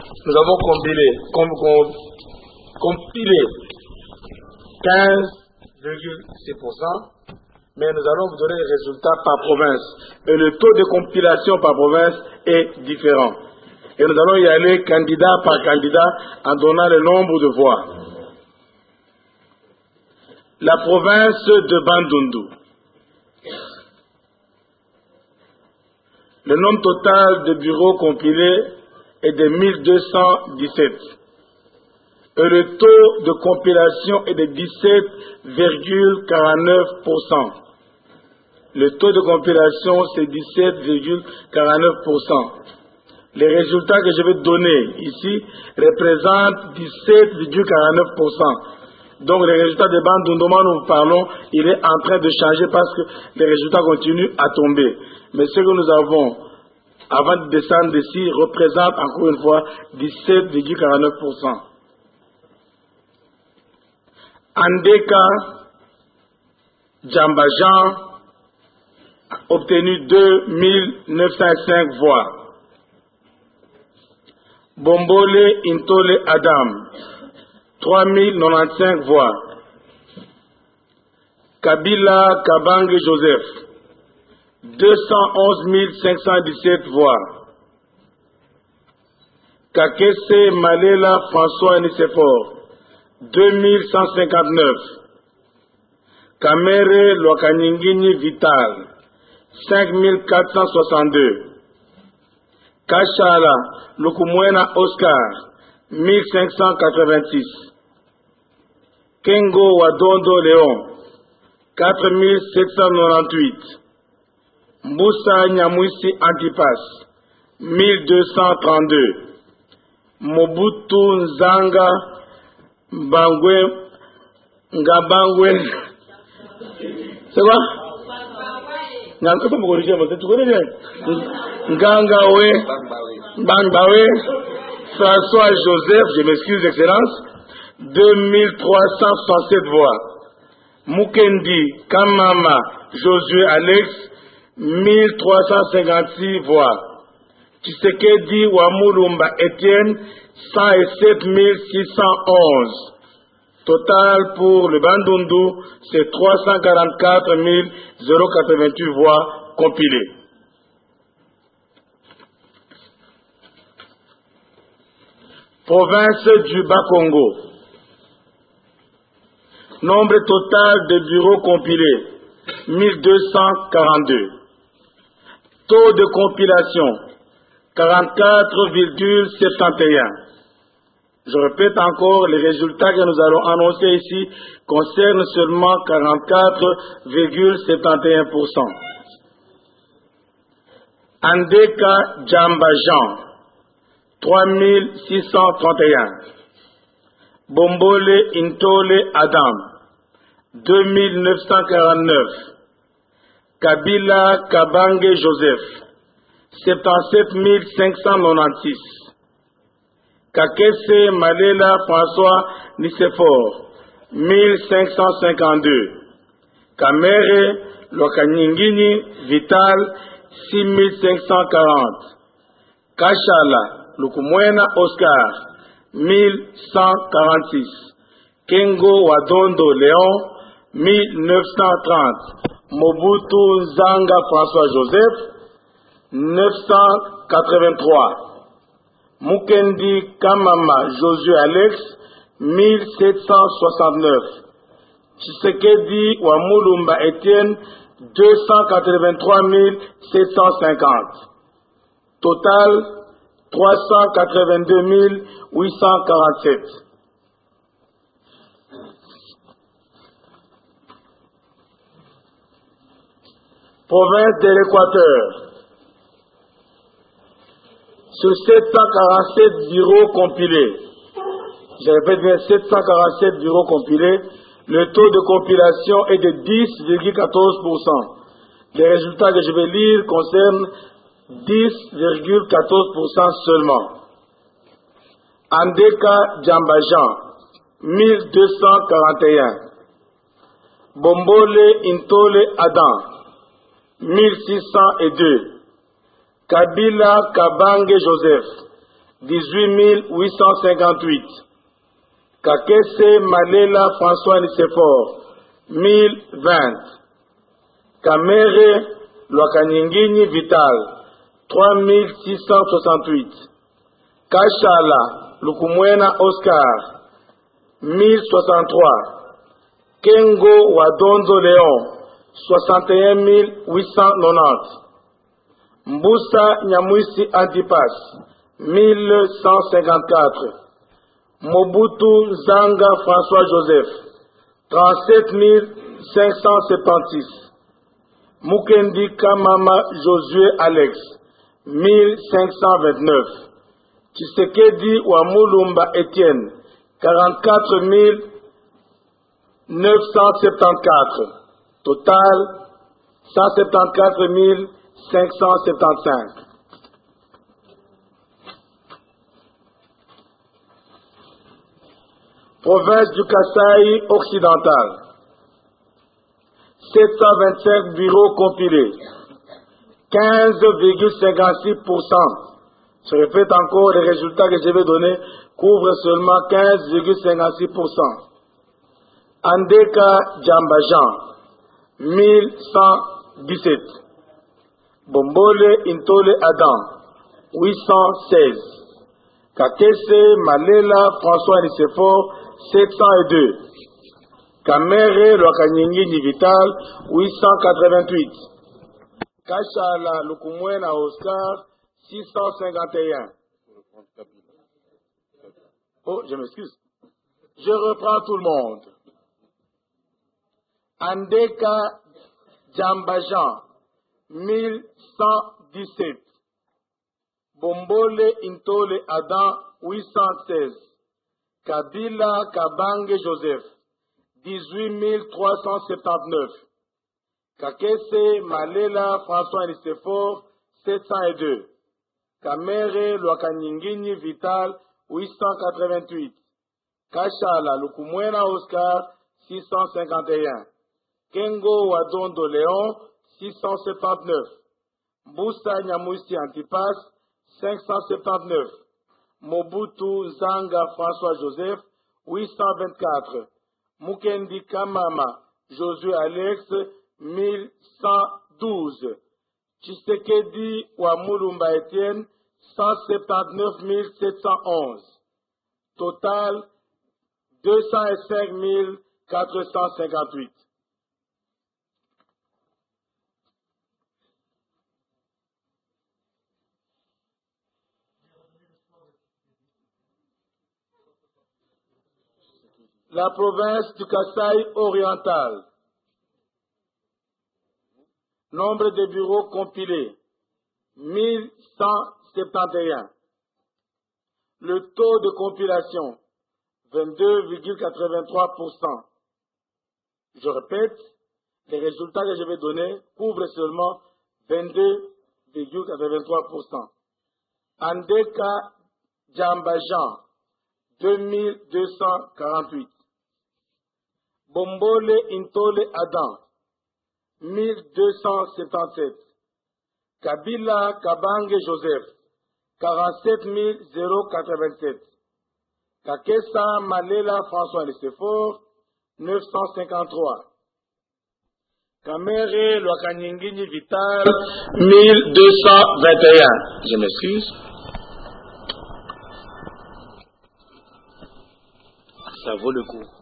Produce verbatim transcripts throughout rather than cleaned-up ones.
nous avons compilé, com, com, compilé quinze virgule six pour cent, mais nous allons vous donner les résultats par province. Et le taux de compilation par province est différent. Et nous allons y aller candidat par candidat en donnant le nombre de voix. La province de Bandundu. Le nombre total de bureaux compilés est de mille deux cent dix-sept. Et le taux de compilation est de dix-sept virgule quarante-neuf pour cent. Le taux de compilation, c'est dix-sept virgule quarante-neuf pour cent. Les résultats que je vais donner ici représentent dix-sept virgule quarante-neuf pour cent. Donc les résultats de Bandundu, nous parlons, il est en train de changer parce que les résultats continuent à tomber. Mais ce que nous avons, avant de descendre ici, représente encore une fois dix-sept virgule quarante-neuf pour cent. Andeka Djambajan a obtenu deux mille neuf cent cinq voix. Bombole Intole Adam, trois mille quatre-vingt-quinze voix. Kabila Kabange Joseph, deux cent onze mille cinq cent dix-sept voix. Kakese Malela François Nisefor, deux mille cent cinquante-neuf. Kamere Lokaningini Vital, cinq mille quatre cent soixante-deux. Kachala Lukumwena Oscar, mille cinq cent quatre-vingt-six. Kengo Wadondo Léon, quatre mille sept cent quatre-vingt-dix-huit. Moussa Nyamwisi Antipas, mille deux cent trente-deux. Mobutu Nzanga Mbangwe Ngabangwe. C'est quoi? Tu connais bien? Ngangawe Mbangbawe François Joseph, je m'excuse, Excellence, deux mille trois cent soixante-sept voix. Mukendi Kamama Josué Alex, mille trois cent cinquante-six voix. Tshisekedi Wamulumba Etienne, cent sept mille six cent onze. Total pour le Bandundu, c'est trois cent quarante-quatre mille quatre-vingt-huit voix compilées. Province du Bas-Congo. Nombre total de bureaux compilés, mille deux cent quarante-deux. Taux de compilation, quarante-quatre virgule soixante et un. Je répète encore, les résultats que nous allons annoncer ici concernent seulement quarante-quatre virgule soixante et un pour cent. Andeka Djambajan, trois mille six cent trente et un. Bombole Intole Adam, deux mille neuf cent quarante-neuf. Kabila Kabange Joseph, soixante-dix-sept mille cinq cent quatre-vingt-six. Kakese Malela François Nisefor, mille cinq cent cinquante-deux. Kamere Lokanyingini Vital, six mille cinq cent quarante. Kachala Lukumwena Oscar, mille cent quarante-six. Kengo Wadondo Léon, mille neuf cent trente. Mobutu Nzanga François Joseph, neuf cent quatre-vingt-trois. Mukendi Kamama Josué Alex, mille sept cent soixante-neuf. Tshisekedi Wamulumba Etienne, deux cent quatre-vingt-trois mille sept cent cinquante. Total, trois cent quatre-vingt-deux mille huit cent quarante-sept. Province de l'Équateur. Sur sept cent quarante-sept bureaux compilés, je répète bien, sept cent quarante-sept bureaux compilés, le taux de compilation est de dix virgule quatorze pour cent. Les résultats que je vais lire concernent dix virgule quatorze pour cent seulement. Andeka Djambajan, mille deux cent quarante et un. Bombole Intole Adam, mille six cent deux. Kabila Kabange Joseph, dix-huit mille huit cent cinquante-huit. Kakese Malela François Nicéphore, mille vingt. Kamere Lwakanyingini Vital, trois mille six cent soixante-huit. Kashala Lukumwena Oscar, mille soixante-trois. Kengo Wadondo Léon, soixante et un mille huit cent quatre-vingt-dix. Mboussa Nyamwisi Antipas, mille cent cinquante-quatre. Mobutu Zanga François Joseph, trente-sept mille cinq cent soixante-seize. Mukendi Kamama Josué Alex, mille cinq cent vingt-neuf. Tshisekedi Wamulumba Étienne, quarante-quatre mille neuf cent soixante-quatorze. Total, cent soixante-quatorze mille cinq cent soixante-quinze. Province du Kasaï occidental, sept cent vingt-cinq bureaux compilés, quinze virgule cinquante-six pour cent. Je répète encore, les résultats que je vais donner couvrent seulement quinze virgule cinquante-six pour cent. Andeka Djambajan, mille cent dix-sept. Bombole Intole Adam, huit cent seize. Kakese Malela François Nicéphore, sept cent deux. Kamere Lwakanyingini Vital, huit cent quatre-vingt-huit. Kashala Lukumwena Oscar, six cent cinquante et un. Oh, je m'excuse. Je reprends tout le monde. Andeka Djambajan, mille cent dix-sept. Bombole Intole Adam, huit cent seize. Kabila Kabange Joseph, dix-huit mille trois cent soixante-dix-neuf. Kakese Malela François Nicéphore, sept cent deux. Kamere Lwakanyingini Vital, huit cent quatre-vingt-huit. Kashala Lukumwena Oscar, six cent cinquante et un. Kengo Wadondo Léon, six cent soixante-dix-neuf. Mboussa Nyamwisi Antipas, cinq cent soixante-dix-neuf. Mobutu Zanga François Joseph, huit cent vingt-quatre. Mukendi Kamama Josué Alex, mille cent douze. Tshisekedi Wamulumba Étienne, cent soixante-dix-neuf mille sept cent onze. Total, deux cent cinq mille quatre cent cinquante-huit. La province du Kasaï oriental. Nombre de bureaux compilés, mille cent soixante et un. Le taux de compilation, vingt-deux virgule quatre-vingt-trois pour cent. Je répète, les résultats que je vais donner couvrent seulement vingt-deux virgule quatre-vingt-trois pour cent. Andeka Djambajan, deux mille deux cent quarante-huit. Bombole Intole Adam, mille deux cent soixante-dix-sept. Kabila Kabange Joseph, quarante-sept mille quatre-vingt-sept. Kakesa Malela François Nicéphore, neuf cent cinquante-trois. Kamere Lwakanyingini Vital, mille deux cent vingt et un. Je m'excuse. Ça vaut le coup.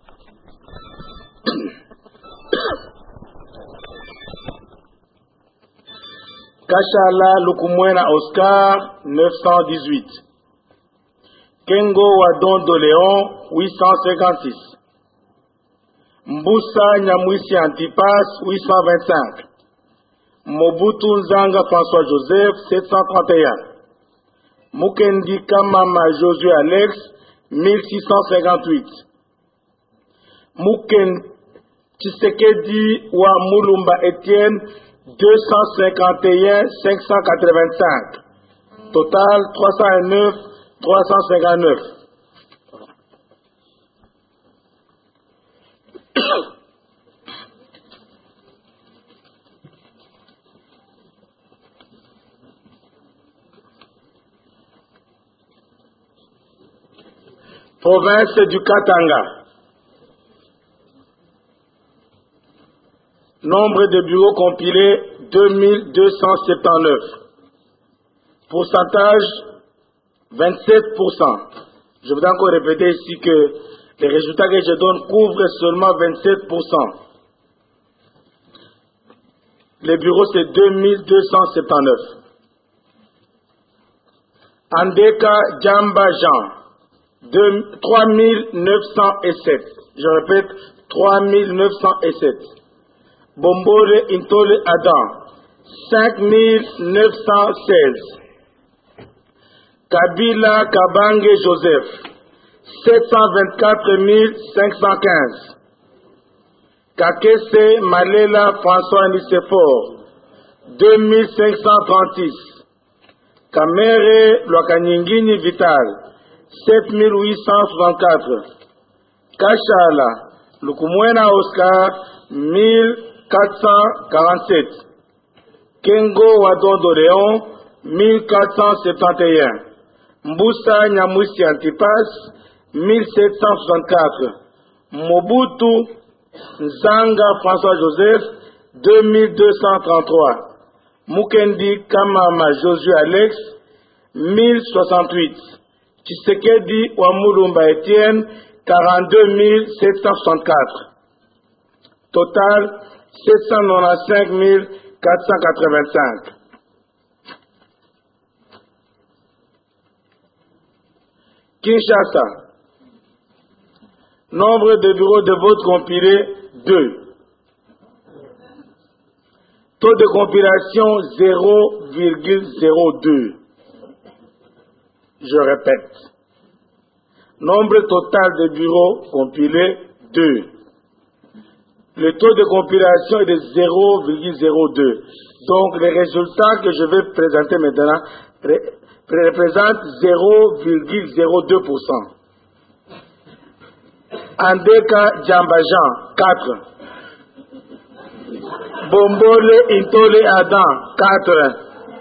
Kashala Lukumwena Oscar, neuf cent dix-huit. Kengo Wadondo Léon, huit cent cinquante-six. Mboussa Nyamwisi Antipas, huit cent vingt-cinq. Mobutu Nzanga François Joseph, sept cent trente et un. Mukendi Kamama Josué Alex, mille six cent cinquante-huit. Muken Tshisekedi Wamulumba Étienne, deux cent cinquante et un mille cinq cent quatre-vingt-cinq. Total, trois cent neuf mille trois cent cinquante-neuf. Province du Katanga. Nombre de bureaux compilés, deux mille deux cent soixante-dix-neuf. Pourcentage, vingt-sept pour cent. Je voudrais encore répéter ici que les résultats que je donne couvrent seulement vingt-sept pour cent. Les bureaux, c'est deux mille deux cent soixante-dix-neuf. Andeka Djamba Jean, trois mille neuf cent sept. Je répète, trois mille neuf cent sept. Bombole Intole Adam, cinq mille neuf cent seize. Kabila Kabange Joseph, sept cent vingt-quatre mille cinq cent quinze. Kakese Malela François Nicefor, deux mille cinq cent trente-six. Kamere Lwakanyingini Vital, sept mille huit cent soixante-quatre. Kachala Lukumwena Oscar, mille quatre cent quarante-sept. Kengo Wadondo Léon, mille quatre cent soixante et un. Mboussa Nyamwisi Antipas, mille sept cent soixante-quatre. Mobutu Nzanga François Joseph, deux mille deux cent trente-trois. Mukendi Kamama Josué Alex, mille soixante-huit. Tshisekedi Wamulumba Etienne, quarante-deux mille sept cent soixante-quatre. Total, sept cent quatre-vingt-quinze mille quatre cent quatre-vingt-cinq. Kinshasa. Nombre de bureaux de vote compilés, deux. Taux de compilation, zéro virgule zéro deux. Je répète. Nombre total de bureaux compilés, deux. Le taux de compilation est de zéro virgule zéro deux. Donc, les résultats que je vais présenter maintenant représentent zéro virgule zéro deux pour cent. Andeka Djambajan, quatre. Bombole Intole Adam, quatre.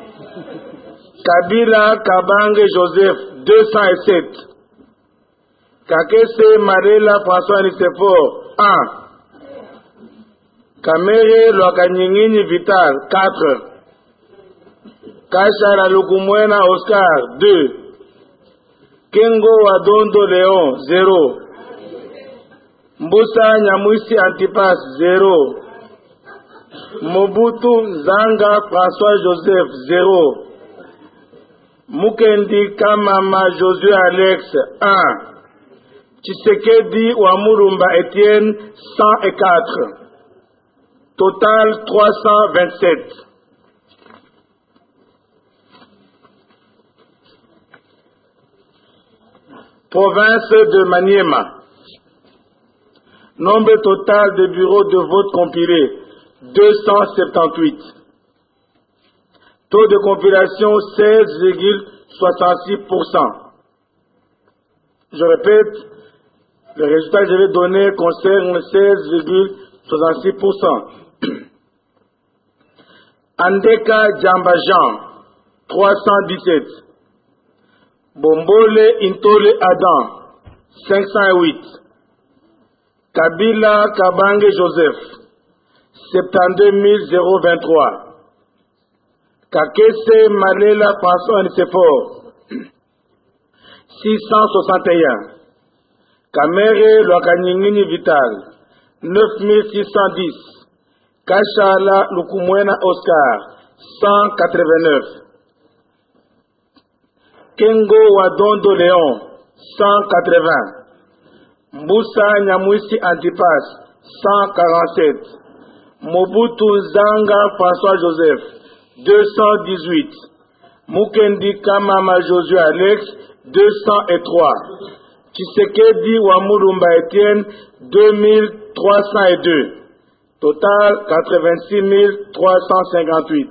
Kabila Kabange Joseph, deux cent sept. Kakese Marela François Nicefor, un. Kamere Lwakanyingini Vital, quatre. Kachara Lukumwena Oscar, deux. Kengo Wadondo Léon, zéro. Mboussa Nyamwisi Antipas, zéro. Mobutu Zanga François Joseph, zéro. Mukendi Kamama Josué Alex, un. Tshisekedi Wamulumba Etienne, cent quatre. Total, trois cent vingt-sept. Province de Maniema. Nombre total de bureaux de vote compilés, deux cent soixante-dix-huit. Taux de compilation, seize virgule soixante-six pour cent. Je répète, le résultat que je vais donner concerne seize virgule soixante-six pour cent. Andeka Djambajan, trois cent dix-sept. Bombole Intole Adam, cinq cent huit. Kabila Kabange Joseph, soixante-douze mille vingt-trois. Kakese Malela François Nicefor, six cent soixante et un. Kamere Lwakanyingini Vital, neuf mille six cent dix. Kachala Lukumwena Oscar, cent quatre-vingt-neuf. Kengo Wadondo Léon, cent quatre-vingts. Mboussa Nyamwisi Antipas, cent quarante-sept. Mobutu Zanga François Joseph, deux cent dix-huit. Mukendi Kamama Josué Alex, deux cent trois. Tshisekedi Wamulumba Etienne, deux mille trois cent deux. Total, quatre-vingt-six mille trois cent cinquante-huit.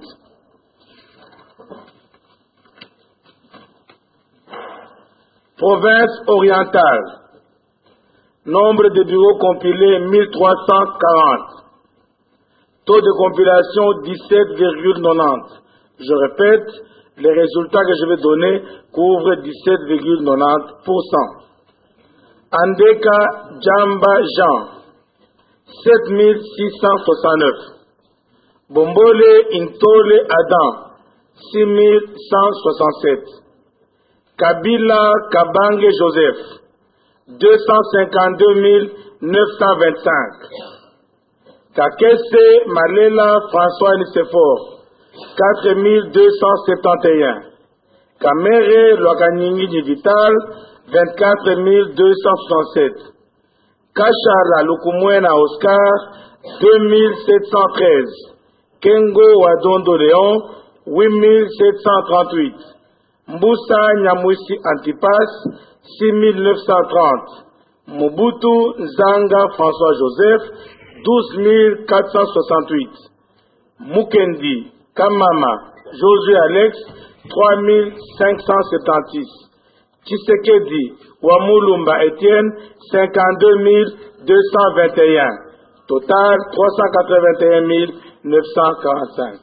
Province orientale. Nombre de bureaux compilés, mille trois cent quarante. Taux de compilation, dix-sept virgule quatre-vingt-dix. Je répète, les résultats que je vais donner couvrent dix-sept virgule quatre-vingt-dix pour cent. Andeka Djamba Jean, sept mille six cent soixante-neuf. Bombole Intole Adam, six mille cent soixante-sept. Kabila Kabange Joseph, deux cent cinquante-deux mille neuf cent vingt-cinq. Kakese Malela François Nicephore, quatre mille deux cent soixante et un. Kamere Loaganini Vital, vingt-quatre mille deux cent soixante-sept. Kachala Lukumwena Oscar, deux mille sept cent treize. Kengo Wadondo Léon, huit mille sept cent trente-huit. Mboussa Nyamwisi Antipas, six mille neuf cent trente. Mobutu Nzanga François Joseph, douze mille quatre cent soixante-huit. Mukendi Kamama Josué Alex, trois mille cinq cent soixante-six. Tshisekedi Wamulumba Etienne, cinquante-deux mille deux cent vingt et un. Total trois cent quatre-vingt-et-un mille neuf cent quarante-cinq.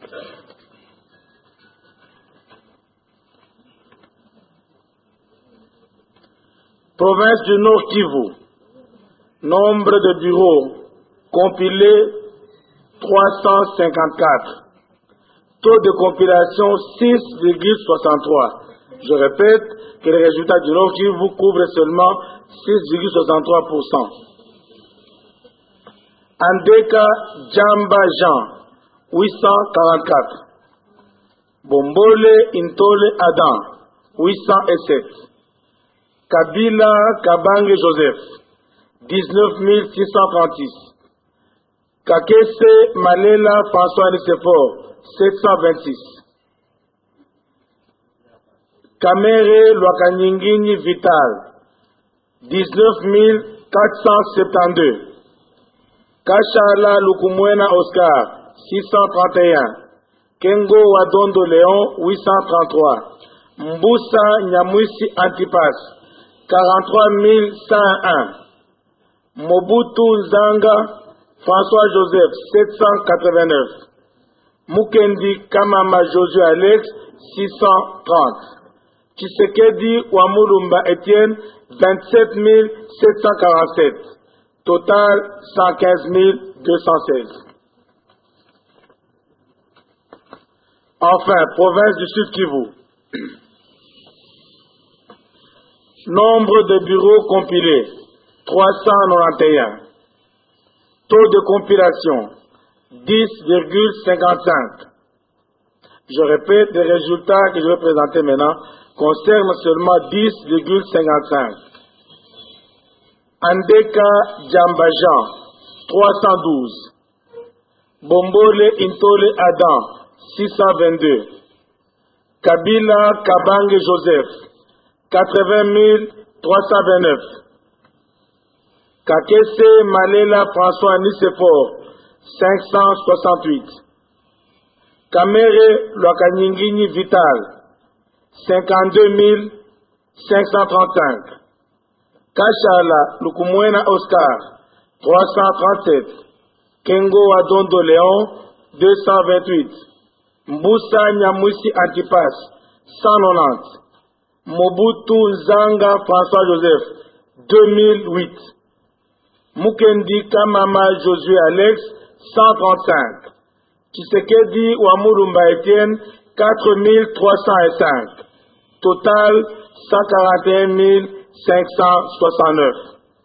Province du Nord Kivu. Nombre de bureaux compilés trois cent cinquante-quatre. Taux de compilation six virgule soixante-trois. Je répète que les résultats du Nord Kivu couvrent seulement six virgule soixante-trois pour cent. Andeka Djamba Jean, huit cent quarante-quatre. Bombole Intole Adam, huit cent sept. Kabila Kabange Joseph, dix-neuf mille six cent trente-six. Kakese Malela François Nicephore, sept cent vingt-six. Kamere Loakanyingini Vital, dix-neuf mille quatre cent soixante-douze. Kachala Lukumwena Oscar, six cent trente et un. Kengo Wadondo Léon, huit cent trente-trois. Mboussa Nyamwisi Antipas, quarante-trois mille cent un. Mobutu Nzanga François Joseph, sept cent quatre-vingt-neuf. Mukendi Kamama Josué Alex, six cent trente. Tshisekedi Wamulumba Etienne, vingt-sept mille sept cent quarante-sept. Total cent quinze mille deux cent seize. Enfin, province du Sud Kivu. Nombre de bureaux compilés, trois cent quatre-vingt-onze. Taux de compilation, dix virgule cinquante-cinq. Je répète, les résultats que je vais présenter maintenant concernent seulement dix virgule cinquante-cinq. Andeka Djambajan, trois cent douze. Bombole Intole Adam, six cent vingt-deux. Kabila Kabange Joseph, quatre-vingt mille trois cent vingt-neuf. Kakese Malela François Nicephore, cinq cent soixante-huit. Kamere Loakanyingini Vital, cinquante-deux mille cinq cent trente-cinq. Kachala Lukumwena Oscar, trois cent trente-sept. Kengo Wadondo Léon, deux cent vingt-huit. Mboussa Nyamwisi Antipas, cent quatre-vingt-dix. Mobutu Nzanga François Joseph, deux mille huit. Mukendi Kamama Josué Alex, cent trente-cinq. Tshisekedi Wamulumba Etienne, quatre mille trois cent cinq. Total, cent quarante et un mille cinq cent soixante-neuf.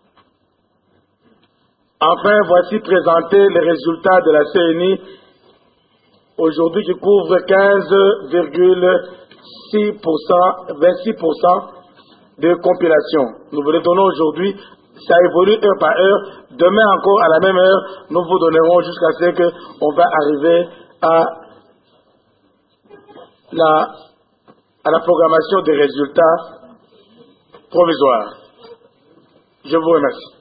Enfin, voici présentés les résultats de la C N I, aujourd'hui qui couvre quinze virgule six pour cent, vingt-six pour cent de compilation. Nous vous les donnons aujourd'hui, ça évolue heure par heure. Demain encore à la même heure, nous vous donnerons jusqu'à ce qu'on va arriver à la, à la programmation des résultats provisoires. Je vous remercie.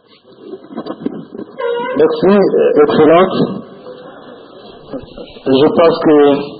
Merci, Excellence. Je pense que